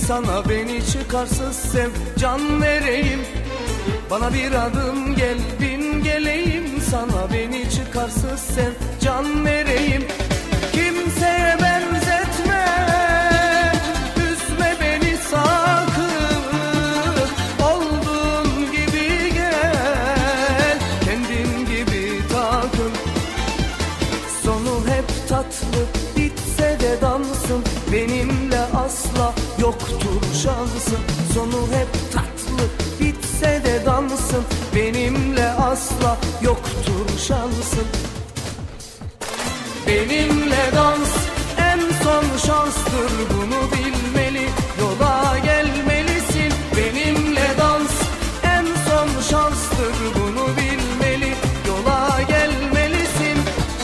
sana, beni çıkarsız sev, can vereyim. Bana bir adım gel, bin geleyim sana, beni çıkarsız sev, can vereyim. Kimseye benzetme, üzme beni sakın, olduğun gibi gel, kendin gibi takıl. Sonu hep tatlı, bitse de dansın, benimle asla yoktur şansın. Sonu hep tatlı, bitse de dansın, benimle asla yoktur şansın. Benimle dans en son şanstır, bunu bilmeli, yola gelmelisin. Benimle dans en son şanstır, bunu bilmeli, yola gelmelisin.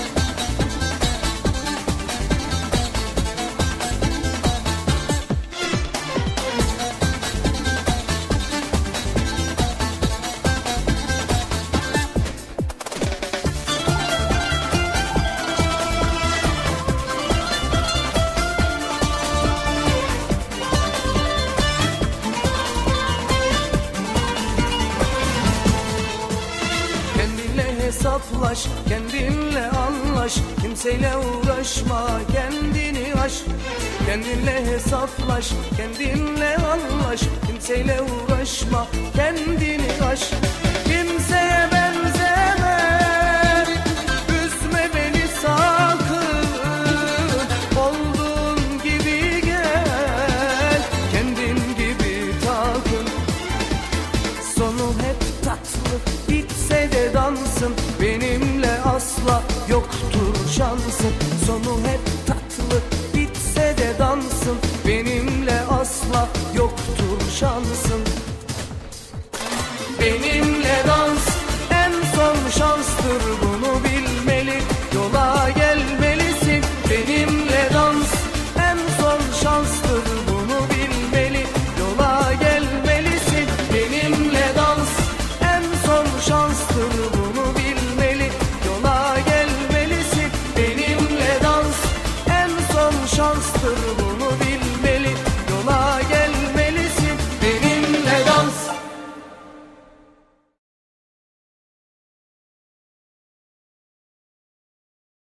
Hesaplaş, kendinle anlaş, kimseyle uğraşma, kendini aş. Kendinle hesaplaş, kendinle anlaş, kimseyle uğraşma, kendini aş. Kimseye benzeme, üzme beni sakın, olduğun gibi gel, kendin gibi takıl. Sonu hep tatlı, bitse de dansın, benimle asla yoktur şansın. Sonu hep tatlı, bitse de dansın,